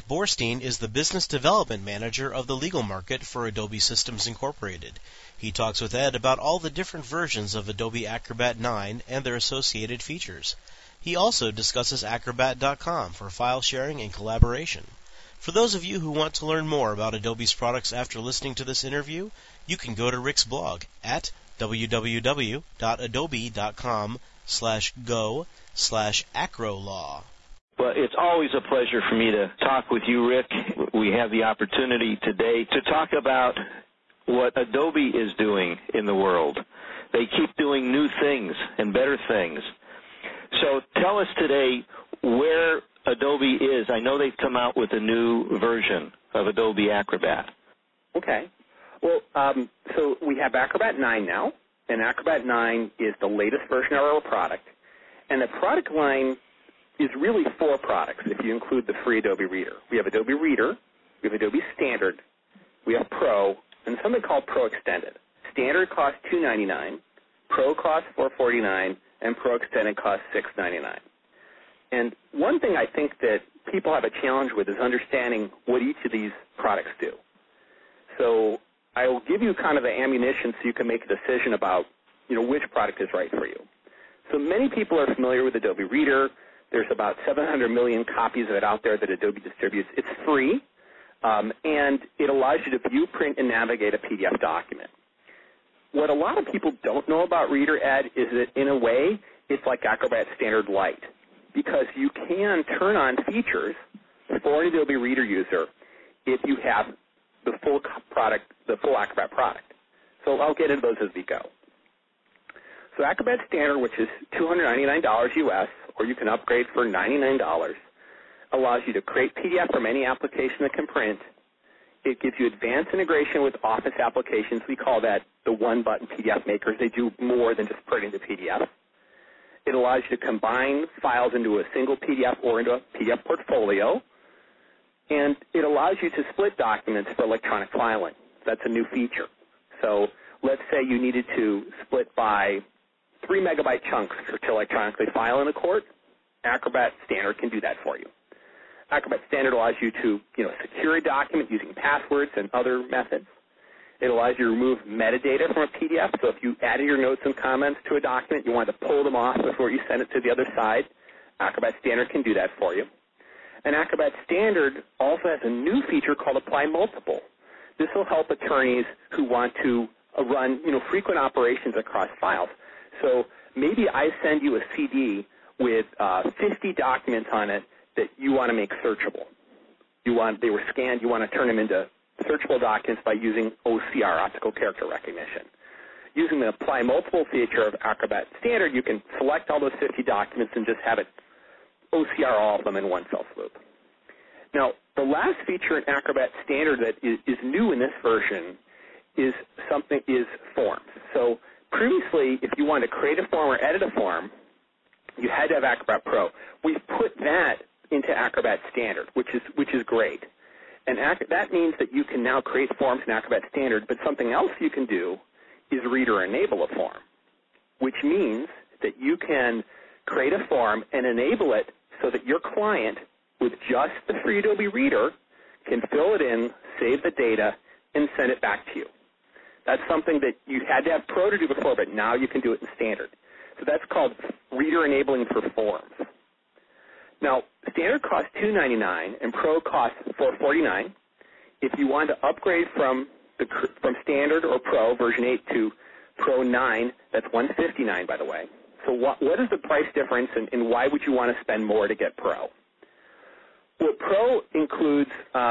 Rick Borstein is the Business Development Manager of the legal market for Adobe Systems Incorporated. He talks with Ed about all the different versions of Adobe Acrobat 9 and their associated features. He also discusses Acrobat.com for file sharing and collaboration. For those of you who want to learn more about Adobe's products after listening to this interview, you can go to Rick's blog at www.adobe.com/go/acrolaw. Well, it's always a pleasure for me to talk with you, Rick. We have the opportunity today to talk about what Adobe is doing in the world. They keep doing new things and better things. So tell us today where Adobe is. I know they've come out with a new version of Adobe Acrobat. Okay. Well, so we have Acrobat 9 now, and Acrobat 9 is the latest version of our product. And the product line is really 4 products if you include the free Adobe Reader. We have Adobe Reader, we have Adobe Standard, we have Pro, and something called Pro Extended. Standard costs $299, Pro costs $449, and Pro Extended costs $699. And one thing I think that people have a challenge with is understanding what each of these products do. So I will give you kind of the ammunition so you can make a decision about, which product is right for you. So many people are familiar with Adobe Reader. There's about 700 million copies of it out there that Adobe distributes. It's free, and it allows you to view, print, and navigate a PDF document. What a lot of people don't know about Reader, Ed, is that in a way, it's like Acrobat Standard Lite, because you can turn on features for an Adobe Reader user if you have the full product, the full Acrobat product. So I'll get into those as we go. So Acrobat Standard, which is $299 US, or you can upgrade for $99, allows you to create PDF from any application that can print. It gives you advanced integration with Office applications. We call that the one-button PDF makers. They do more than just printing the PDF. It allows you to combine files into a single PDF or into a PDF portfolio. And it allows you to split documents for electronic filing. That's a new feature. So let's say you needed to split by 3 megabyte chunks to electronically file in a court. Acrobat Standard can do that for you. Acrobat Standard allows you to, secure a document using passwords and other methods. It allows you to remove metadata from a PDF. So if you added your notes and comments to a document, you want to pull them off before you send it to the other side, Acrobat Standard can do that for you. And Acrobat Standard also has a new feature called Apply Multiple. This will help attorneys who want to run, frequent operations across files. So maybe I send you a CD with 50 documents on it that you want to make searchable. They were scanned. You want to turn them into searchable documents by using OCR, optical character recognition. Using the Apply Multiple feature of Acrobat Standard, you can select all those 50 documents and just have it OCR all of them in one fell swoop. Now, the last feature in Acrobat Standard that is new in this version is forms. So previously, if you wanted to create a form or edit a form, you had to have Acrobat Pro. We've put that into Acrobat Standard, which is great. And that means that you can now create forms in Acrobat Standard, but something else you can do is read or enable a form, which means that you can create a form and enable it so that your client, with just the free Adobe Reader, can fill it in, save the data, and send it back to you. That's something that you had to have Pro to do before, but now you can do it in Standard. So that's called Reader Enabling for Forms. Now, Standard costs $299 and Pro costs $449. If you want to upgrade from Standard or Pro version 8 to Pro 9, that's $159, by the way. So what is the price difference, and why would you want to spend more to get Pro? Well, Pro includes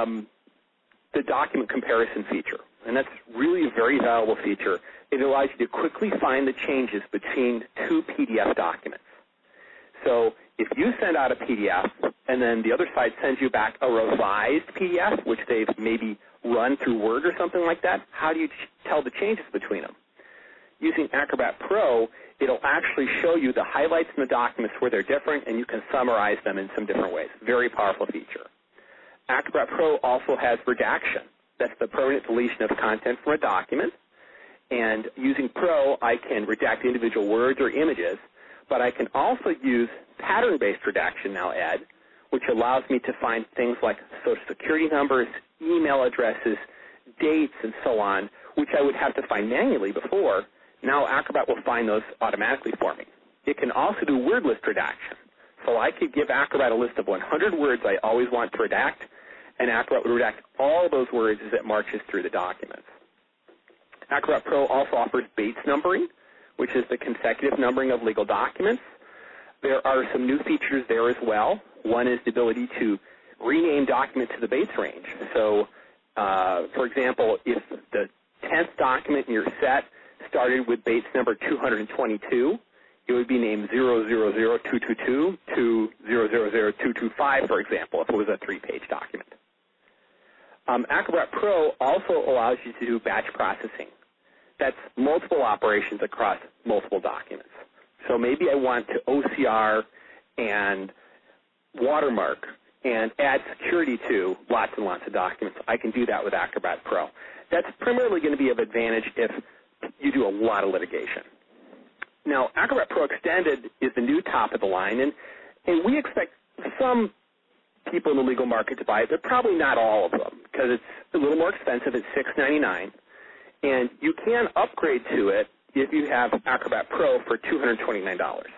the document comparison feature, and that's really a very valuable feature. It allows you to quickly find the changes between 2 PDF documents. So if you send out a PDF and then the other side sends you back a revised PDF, which they've maybe run through Word or something like that, how do you tell the changes between them? Using Acrobat Pro, it'll actually show you the highlights in the documents where they're different, and you can summarize them in some different ways. Very powerful feature. Acrobat Pro also has redaction. That's the permanent deletion of content from a document. And using Pro, I can redact individual words or images, but I can also use pattern-based redaction now, Ed, which allows me to find things like Social Security numbers, email addresses, dates, and so on, which I would have to find manually before. Now Acrobat will find those automatically for me. It can also do word list redaction. So I could give Acrobat a list of 100 words I always want to redact, and Acrobat would redact all those words as it marches through the documents. Acrobat Pro also offers Bates numbering, which is the consecutive numbering of legal documents. There are some new features there as well. One is the ability to rename documents to the Bates range. So, for example, if the 10th document in your set started with Bates number 222, it would be named 000222 to 000225, for example, if it was a 3-page document. Acrobat Pro also allows you to do batch processing. That's multiple operations across multiple documents. So maybe I want to OCR and watermark and add security to lots and lots of documents. I can do that with Acrobat Pro. That's primarily going to be of advantage if you do a lot of litigation. Now, Acrobat Pro Extended is the new top of the line, and we expect some people in the legal market to buy it, but probably not all of them, because it's a little more expensive. It's $699, and you can upgrade to it if you have Acrobat Pro for $229.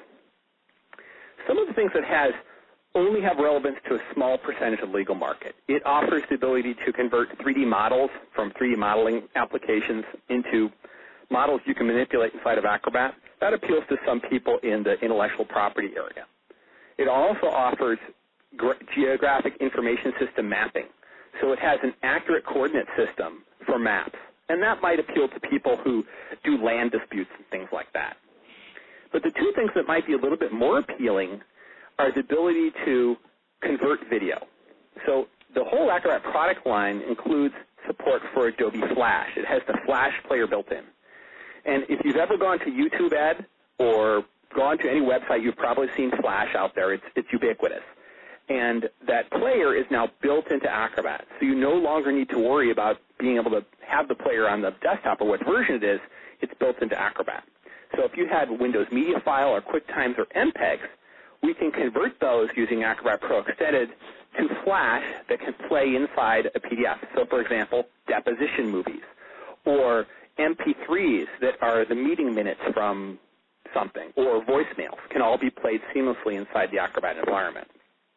Some of the things it has only have relevance to a small percentage of the legal market. It offers the ability to convert 3D models from 3D modeling applications into models you can manipulate inside of Acrobat. That appeals to some people in the intellectual property area. It also offers geographic information system mapping. So it has an accurate coordinate system for maps. And that might appeal to people who do land disputes and things like that. But the two things that might be a little bit more appealing are the ability to convert video. So the whole Acrobat product line includes support for Adobe Flash. It has the Flash player built in. And if you've ever gone to YouTube, Ed, or gone to any website, you've probably seen Flash out there. It's ubiquitous. And that player is now built into Acrobat. So you no longer need to worry about being able to have the player on the desktop or what version it is. It's built into Acrobat. So if you had Windows Media File or QuickTimes or MPEGs, we can convert those using Acrobat Pro Extended to Flash that can play inside a PDF. So, for example, deposition movies or MP3s that are the meeting minutes from something, or voicemails can all be played seamlessly inside the Acrobat environment.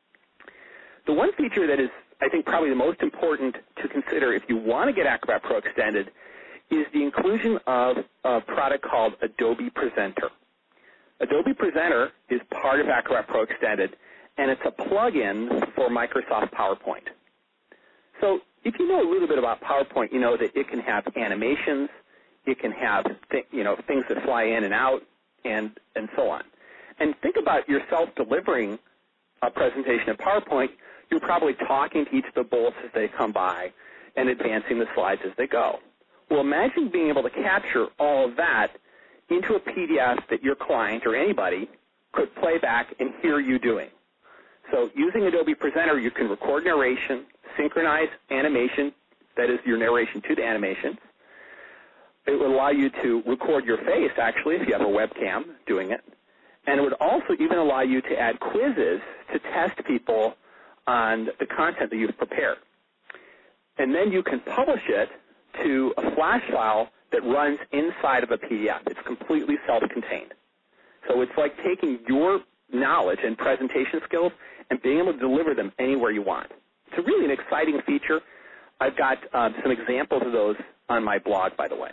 The one feature that is, I think, probably the most important to consider if you want to get Acrobat Pro Extended is the inclusion of a product called Adobe Presenter. Adobe Presenter is part of Acrobat Pro Extended, and it's a plug-in for Microsoft PowerPoint. So if you know a little bit about PowerPoint, you know that it can have animations, it can have things that fly in and out, and so on. And think about yourself delivering a presentation in PowerPoint. You're probably talking to each of the bullets as they come by and advancing the slides as they go. Well, imagine being able to capture all of that into a PDF that your client or anybody could play back and hear you doing. So using Adobe Presenter, you can record narration, synchronize animation, that is your narration to the animation. It would allow you to record your face, actually, if you have a webcam doing it. And it would also even allow you to add quizzes to test people on the content that you've prepared. And then you can publish it to a Flash file that runs inside of a PDF. It's completely self-contained. So it's like taking your knowledge and presentation skills and being able to deliver them anywhere you want. It's really an exciting feature. I've got some examples of those on my blog, by the way.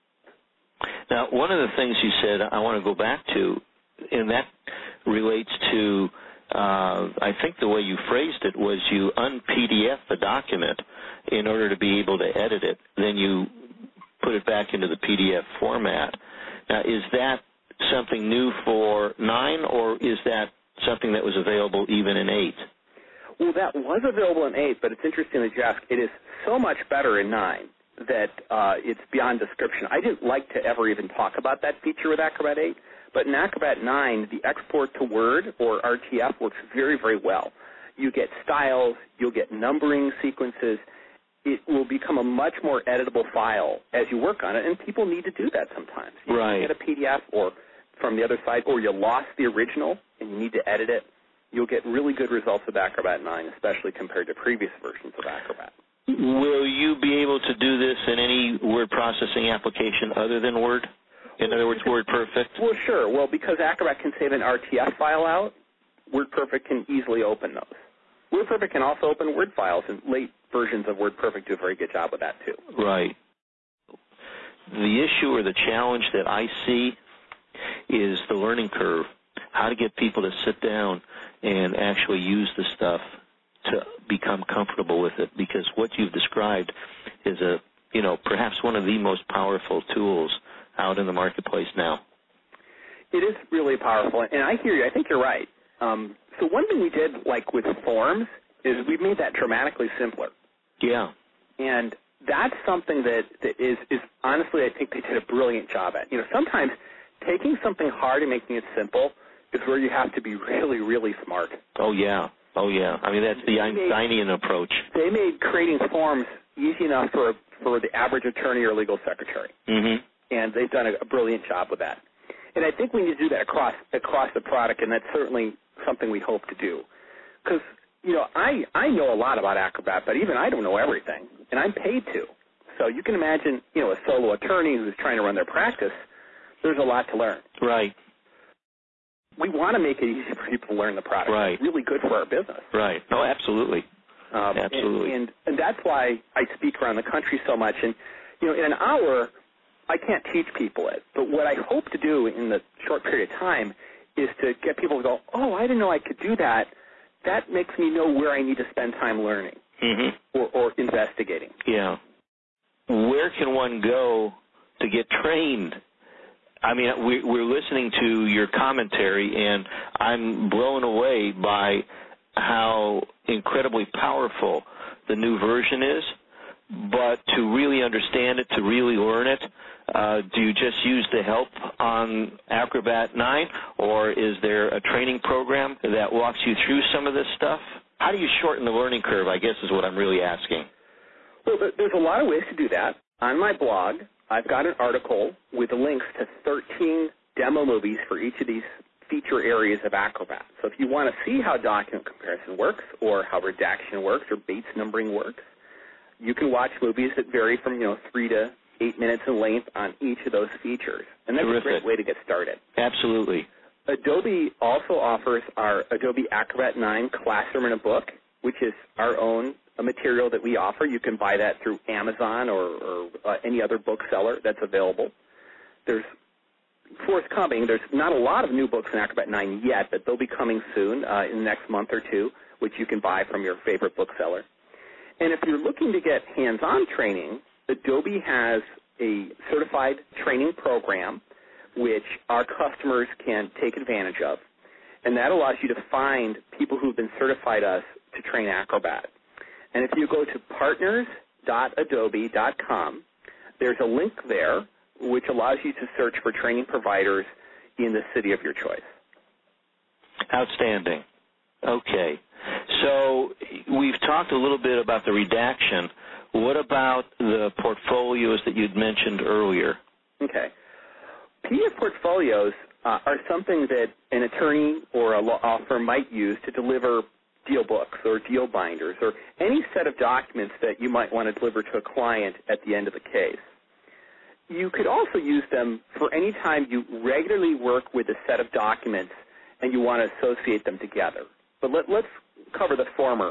Now, one of the things you said I want to go back to, and that relates to, I think the way you phrased it was you un-PDF the document in order to be able to edit it. Then you put it back into the PDF format. Now, is that something new for 9, or is that something that was available even in 8? Well, that was available in 8, but it's interesting that you ask. It is so much better in 9 that it's beyond description. I didn't like to ever even talk about that feature with Acrobat 8, but in Acrobat 9, the export to Word, or RTF, works very, very well. You get styles, you'll get numbering sequences. It will become a much more editable file as you work on it, and people need to do that sometimes. You right. get a PDF or from the other side, or you lost the original and you need to edit it. you'll get really good results with Acrobat 9, especially compared to previous versions of Acrobat. Will you be able to do this in any word processing application other than Word? In other words, WordPerfect? Well, sure. Well, because Acrobat can save an RTF file out, WordPerfect can easily open those. WordPerfect can also open Word files, and late versions of WordPerfect do a very good job with that, too. Right. The issue or the challenge that I see is the learning curve, how to get people to sit down and actually use the stuff to become comfortable with it, because what you've described is perhaps one of the most powerful tools out in the marketplace now. It is really powerful, and I hear you. I think you're right. So one thing we did, like with forms, is we made that dramatically simpler. Yeah. And that's something that is honestly, I think they did a brilliant job at. Sometimes taking something hard and making it simple is where you have to be really, really smart. Oh, yeah. Oh, yeah. I mean, that's the Einsteinian approach. They made creating forms easy enough for the average attorney or legal secretary. Mm-hmm. And they've done a brilliant job with that. And I think we need to do that across the product, and that's certainly something we hope to do. Because, I know a lot about Acrobat, but even I don't know everything, and I'm paid to. So you can imagine, a solo attorney who's trying to run their practice, there's a lot to learn. Right. We want to make it easy for people to learn the product. Right. It's really good for our business. Right. Oh, absolutely. Absolutely. And that's why I speak around the country so much. And, in an hour, I can't teach people it. But what I hope to do in the short period of time is to get people to go, oh, I didn't know I could do that. That makes me know where I need to spend time learning or investigating. Yeah. Where can one go to get trained? I mean, we're listening to your commentary, and I'm blown away by how incredibly powerful the new version is. But to really understand it, to really learn it, do you just use the help on Acrobat 9, or is there a training program that walks you through some of this stuff? How do you shorten the learning curve, I guess, is what I'm really asking. Well, there's a lot of ways to do that. On my blog, I've got an article with links to 13 demo movies for each of these feature areas of Acrobat. So if you want to see how document comparison works, or how redaction works, or Bates numbering works, you can watch movies that vary from 3 to 8 minutes in length on each of those features. And that's Terrific. A great way to get started. Absolutely. Adobe also offers our Adobe Acrobat 9 Classroom in a Book, which is our own material that we offer. You can buy that through Amazon or any other bookseller that's available. There's forthcoming. There's not a lot of new books in Acrobat 9 yet, but they'll be coming soon in the next month or two, which you can buy from your favorite bookseller. And if you're looking to get hands-on training, Adobe has a certified training program which our customers can take advantage of. And that allows you to find people who've been certified us to train Acrobat. And if you go to partners.adobe.com, there's a link there which allows you to search for training providers in the city of your choice. Outstanding. Okay. So we've talked a little bit about the redaction. What about the portfolios that you'd mentioned earlier? Okay. PDF portfolios are something that an attorney or a law firm might use to deliver deal books or deal binders or any set of documents that you might want to deliver to a client at the end of the case. You could also use them for any time you regularly work with a set of documents and you want to associate them together. But let's cover the former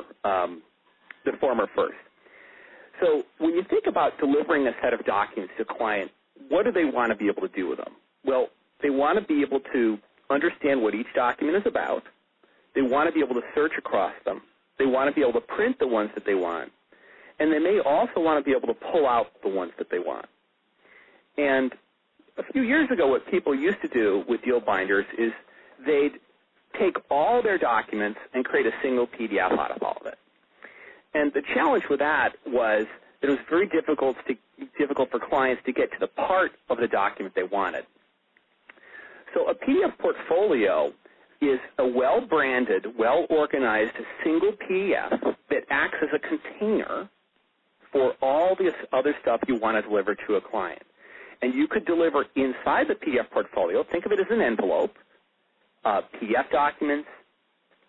first. So when you think about delivering a set of documents to a client, what do they want to be able to do with them? Well, they want to be able to understand what each document is about. They want to be able to search across them. They want to be able to print the ones that they want. And they may also want to be able to pull out the ones that they want. And a few years ago, what people used to do with deal binders is they'd take all their documents and create a single PDF out of all of it. And the challenge with that was that it was very difficult for clients to get to the part of the document they wanted. So a PDF portfolio is a well-branded, well-organized single PDF that acts as a container for all this other stuff you want to deliver to a client. And you could deliver inside the PDF portfolio, think of it as an envelope, PDF documents,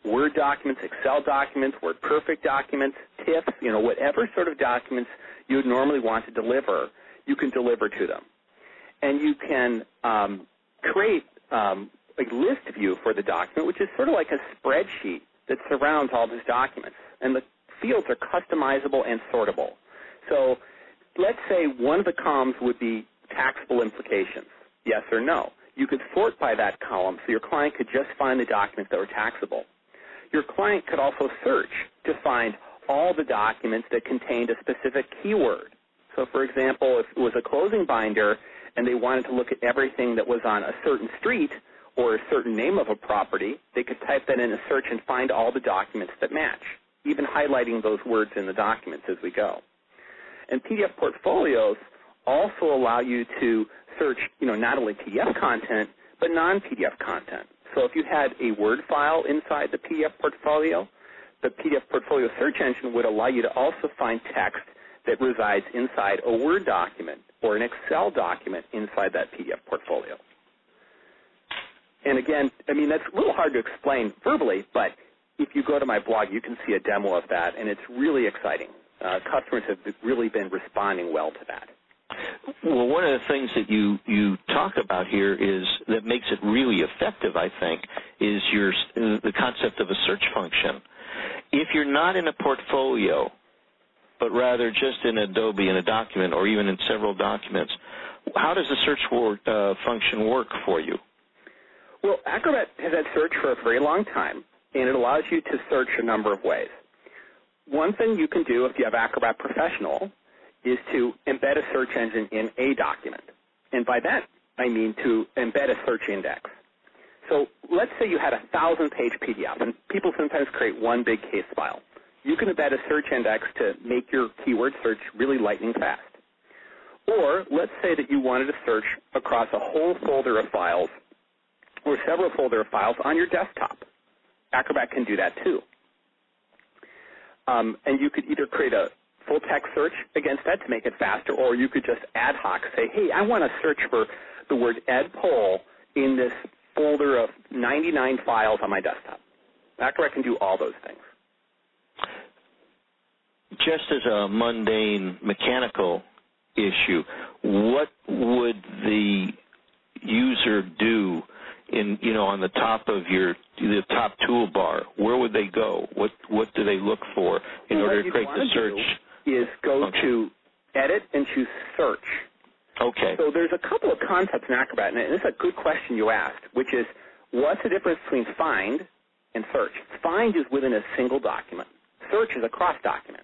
Word documents, Excel documents, WordPerfect documents, TIFFs, whatever sort of documents you would normally want to deliver, you can deliver to them. And you can create a list view for the document, which is sort of like a spreadsheet that surrounds all these documents. And the fields are customizable and sortable. So let's say one of the columns would be taxable implications, yes or no. You could sort by that column so your client could just find the documents that were taxable. Your client could also search to find all the documents that contained a specific keyword. So, for example, if it was a closing binder and they wanted to look at everything that was on a certain street or a certain name of a property, they could type that in a search and find all the documents that match, even highlighting those words in the documents as we go. And PDF portfolios also allow you to search, not only PDF content, but non-PDF content. So if you had a Word file inside the PDF portfolio, the PDF portfolio search engine would allow you to also find text that resides inside a Word document or an Excel document inside that PDF portfolio. And again, that's a little hard to explain verbally, but if you go to my blog, you can see a demo of that, and it's really exciting. Customers have really been responding well to that. Well, one of the things that you talk about here is that makes it really effective, I think, is the concept of a search function. If you're not in a portfolio, but rather just in Adobe in a document or even in several documents, how does the search function work for you? Well, Acrobat has had search for a very long time, and it allows you to search a number of ways. One thing you can do if you have Acrobat Professional is to embed a search engine in a document. And by that, I mean to embed a search index. So let's say you had a 1,000-page PDF, and people sometimes create one big case file. You can embed a search index to make your keyword search really lightning fast. Or let's say that you wanted to search across a whole folder of files or several folder of files on your desktop. Acrobat can do that too. And you could either create a full text search against that to make it faster, or you could just ad hoc say, hey, I want to search for the word Ed Poll in this folder of 99 files on my desktop. Acrobat can do all those things. Just as a mundane mechanical issue, what would the user do on the top of the top toolbar? Where would they go? What do they look for in order to create the search? Is go to Edit and choose Search. Okay. So there's a couple of concepts in Acrobat, and this is a good question you asked, which is what's the difference between Find and Search? Find is within a single document. Search is across documents.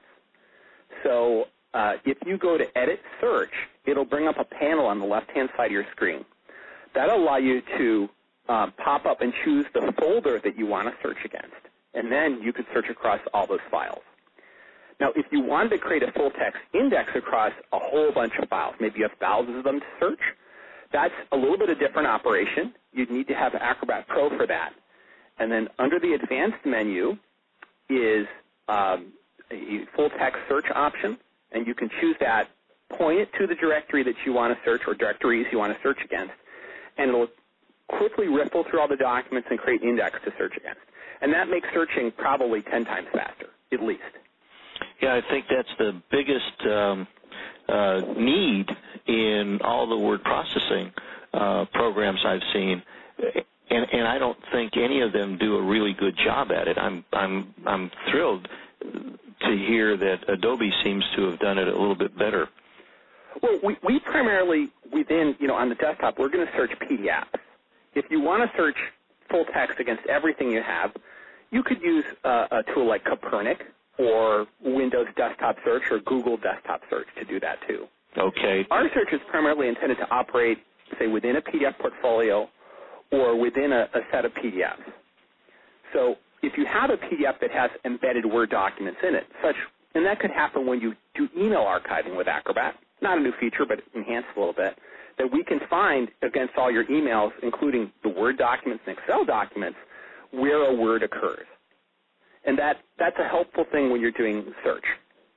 So if you go to Edit Search, it'll bring up a panel on the left-hand side of your screen. That'll allow you to pop up and choose the folder that you want to search against, and then you could search across all those files. Now, if you wanted to create a full-text index across a whole bunch of files, maybe you have thousands of them to search, that's a little bit of different operation. You'd need to have Acrobat Pro for that. And then under the Advanced menu is a full-text search option, and you can choose that, point it to the directory that you want to search or directories you want to search against, and it'll quickly ripple through all the documents and create an index to search against. And that makes searching probably 10 times faster, at least. Yeah, I think that's the biggest need in all the word processing programs I've seen, and I don't think any of them do a really good job at it. I'm thrilled to hear that Adobe seems to have done it a little bit better. Well, we primarily within, on the desktop, we're going to search PDFs. If you want to search full text against everything you have, you could use a tool like Copernic or Windows Desktop Search or Google Desktop Search to do that too. Okay. Our search is primarily intended to operate, say, within a PDF portfolio or within a set of PDFs. So if you have a PDF that has embedded Word documents in it, and that could happen when you do email archiving with Acrobat, not a new feature, but enhanced a little bit, that we can find against all your emails, including the Word documents and Excel documents, where a word occurs. And that's a helpful thing when you're doing search.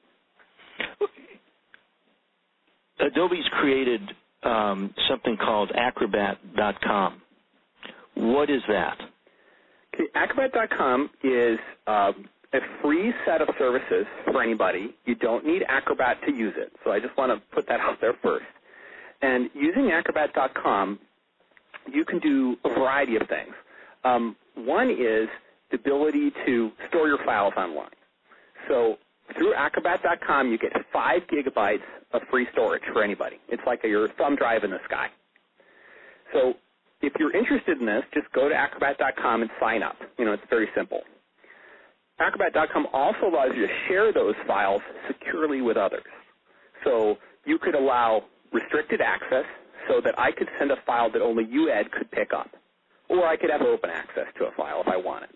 Adobe's created something called Acrobat.com. What is that? Okay, Acrobat.com is a free set of services for anybody. You don't need Acrobat to use it, so I just want to put that out there first. And using Acrobat.com, you can do a variety of things. One is the ability to store your files online. So through Acrobat.com, you get 5 gigabytes of free storage for anybody. It's like your thumb drive in the sky. So if you're interested in this, just go to Acrobat.com and sign up. It's very simple. Acrobat.com also allows you to share those files securely with others. So you could allow restricted access so that I could send a file that only you, Ed, could pick up. Or I could have open access to a file if I wanted.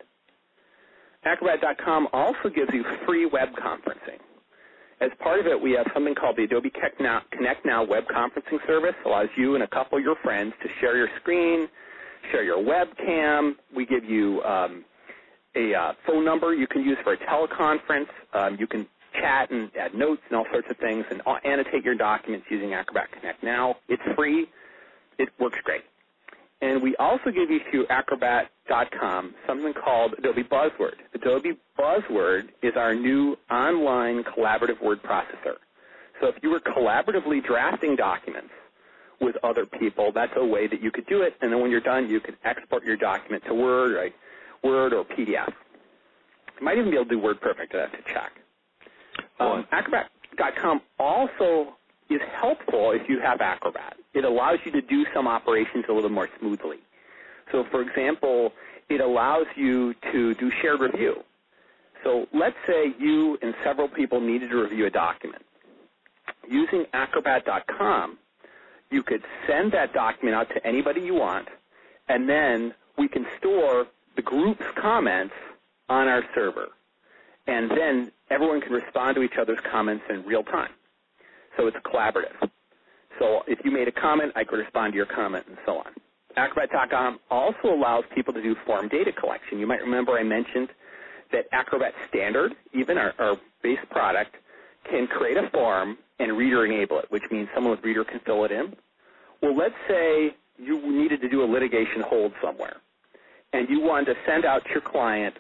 Acrobat.com also gives you free web conferencing. As part of it, we have something called the Adobe Connect Now web conferencing service. It allows you and a couple of your friends to share your screen, share your webcam. We give you a phone number you can use for a teleconference. You can chat and add notes and all sorts of things and annotate your documents using Acrobat Connect Now. It's free. It works great. And we also give you through Acrobat.com something called Adobe Buzzword. Adobe Buzzword is our new online collaborative word processor. So if you were collaboratively drafting documents with other people, that's a way that you could do it. And then when you're done, you can export your document to Word or PDF. You might even be able to do WordPerfect. I have to check. Acrobat.com also is helpful if you have Acrobat. It allows you to do some operations a little more smoothly. So, for example, it allows you to do shared review. So let's say you and several people needed to review a document. Using Acrobat.com, you could send that document out to anybody you want, and then we can store the group's comments on our server. And then everyone can respond to each other's comments in real time. So it's collaborative. So if you made a comment, I could respond to your comment and so on. Acrobat.com also allows people to do form data collection. You might remember I mentioned that Acrobat Standard, even our base product, can create a form and reader enable it, which means someone with reader can fill it in. Well, let's say you needed to do a litigation hold somewhere, and you wanted to send out to your client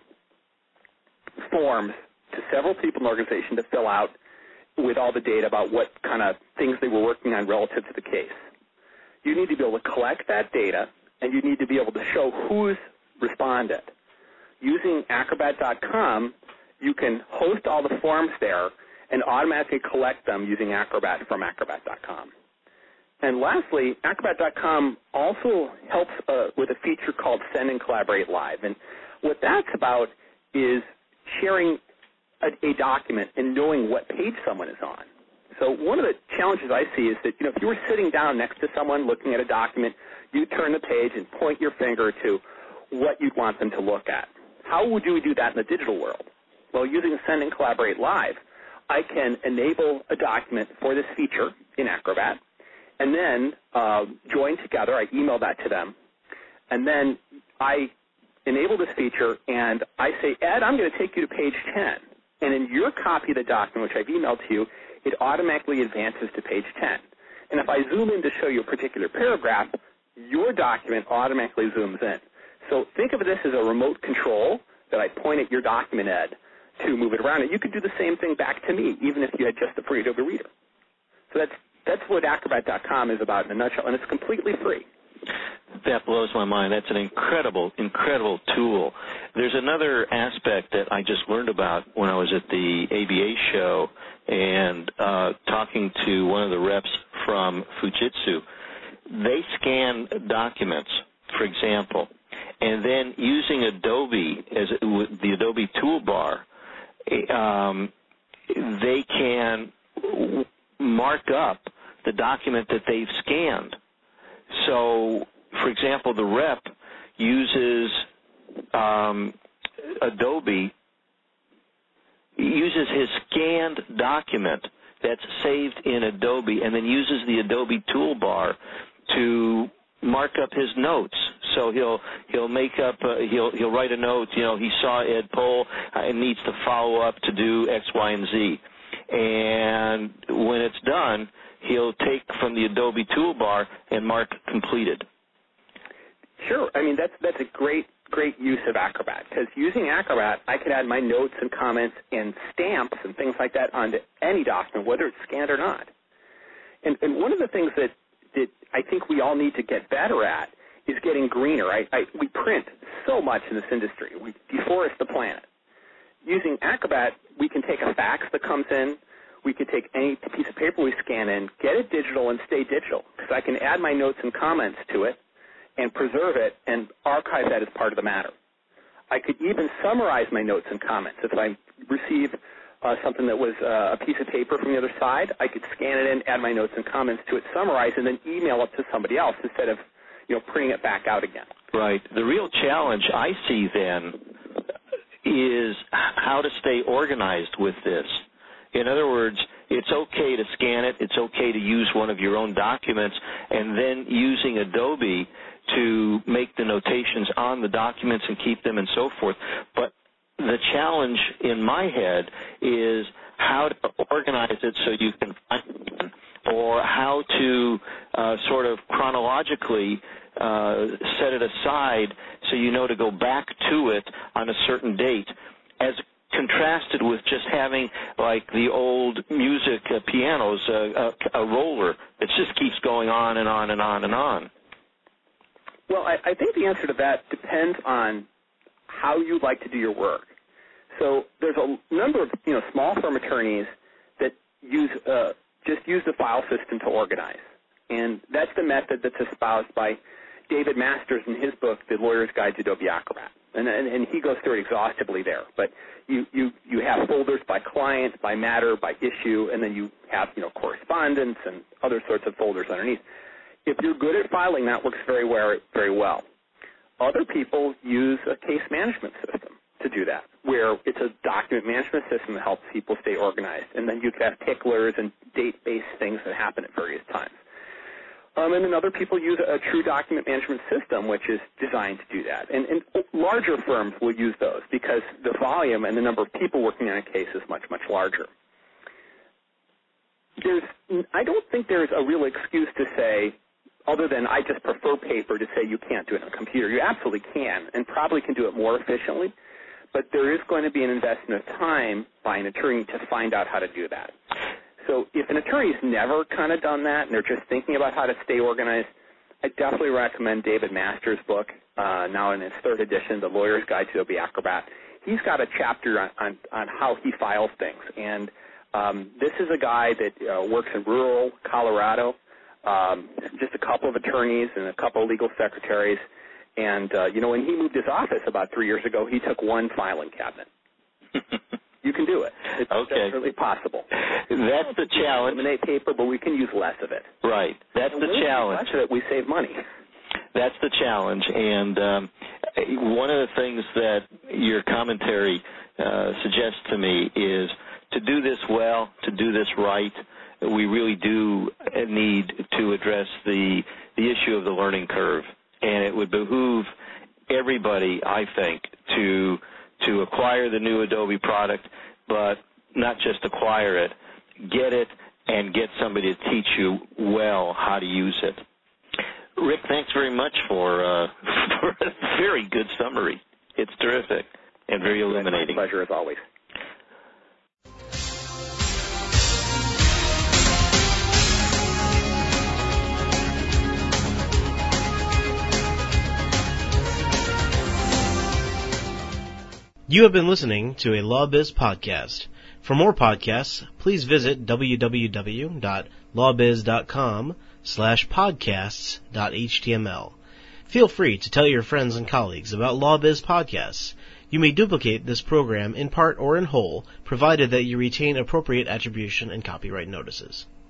forms to several people in the organization to fill out with all the data about what kind of things they were working on relative to the case. You need to be able to collect that data, and you need to be able to show who's responded. Using Acrobat.com, you can host all the forms there and automatically collect them using Acrobat from Acrobat.com. And lastly, Acrobat.com also helps with a feature called Send and Collaborate Live. And what that's about is sharing a document and knowing what page someone is on. So one of the challenges I see is that, if you were sitting down next to someone looking at a document, you turn the page and point your finger to what you'd want them to look at. How would you do that in the digital world? Well, using Send and Collaborate Live, I can enable a document for this feature in Acrobat, and then join together. I email that to them, and then I enable this feature, and I say, Ed, I'm going to take you to page 10. And in your copy of the document, which I've emailed to you, it automatically advances to page 10. And if I zoom in to show you a particular paragraph, your document automatically zooms in. So think of this as a remote control that I point at your document, Ed, to move it around. And you could do the same thing back to me, even if you had just a free Adobe Reader. So that's what Acrobat.com is about in a nutshell, and it's completely free. That blows my mind. That's an incredible, incredible tool. There's another aspect that I just learned about when I was at the ABA show and talking to one of the reps from Fujitsu. They scan documents, for example, and then using Adobe as the Adobe toolbar, they can mark up the document that they've scanned. So, for example, the rep uses Adobe, uses his scanned document that's saved in Adobe, and then uses the Adobe toolbar to mark up his notes. So he'll make up he'll write a note. He saw Ed Pohl and needs to follow up to do X, Y, and Z. And when it's done, he'll take from the Adobe toolbar and mark completed. Sure. I mean, that's a great great use of Acrobat, because using Acrobat, I could add my notes and comments and stamps and things like that onto any document, whether it's scanned or not. And one of the things that I think we all need to get better at is getting greener. We print so much in this industry. We deforest the planet. Using Acrobat, we can take a fax that comes in. We could take any piece of paper we scan in, get it digital, and stay digital, because I can add my notes and comments to it and preserve it and archive that as part of the matter. I could even summarize my notes and comments. If I receive something that was a piece of paper from the other side, I could scan it in, add my notes and comments to it, summarize, and then email it to somebody else instead of printing it back out again. Right. The real challenge I see then is how to stay organized with this. In other words, it's okay to scan it, it's okay to use one of your own documents, and then using Adobe to make the notations on the documents and keep them and so forth. But the challenge in my head is how to organize it so you can find it, or how to sort of chronologically set it aside so you know to go back to it on a certain date, as contrasted with just having, like the old music pianos, a roller that just keeps going on and on and on and on. Well, I think the answer to that depends on how you like to do your work. So there's a number of small firm attorneys that just use the file system to organize, and that's the method that's espoused by David Masters in his book, The Lawyer's Guide to Adobe Acrobat, and he goes through it exhaustively there. But you have folders by client, by matter, by issue, and then you have correspondence and other sorts of folders underneath. If you're good at filing, that works very well. Other people use a case management system to do that, where it's a document management system that helps people stay organized, and then you have ticklers and date-based things that happen at various times. And then other people use a true document management system, which is designed to do that. And larger firms will use those because the volume and the number of people working on a case is much, much larger. I don't think there's a real excuse to say, other than I just prefer paper, to say you can't do it on a computer. You absolutely can, and probably can do it more efficiently. But there is going to be an investment of time by an attorney to find out how to do that. So if an attorney's never kind of done that and they're just thinking about how to stay organized, I definitely recommend David Masters' book, now in its third edition, The Lawyer's Guide to Adobe Acrobat. He's got a chapter on how he files things. And this is a guy that works in rural Colorado, just a couple of attorneys and a couple of legal secretaries. And, when he moved his office about 3 years ago, he took one filing cabinet. You can do it. It's definitely possible. That's the challenge. Eliminate paper, but we can use less of it. Right. That's the challenge. Much of it, we save money. That's the challenge. And one of the things that your commentary suggests to me is to do this well, to do this right, we really do need to address the issue of the learning curve. And it would behoove everybody, I think, to acquire the new Adobe product, but not just acquire it, get it, and get somebody to teach you well how to use it. Rick, thanks very much for a very good summary. It's terrific and very illuminating. My pleasure, as always. You have been listening to a LawBiz podcast. For more podcasts, please visit www.lawbiz.com/podcasts.html. Feel free to tell your friends and colleagues about LawBiz podcasts. You may duplicate this program in part or in whole, provided that you retain appropriate attribution and copyright notices.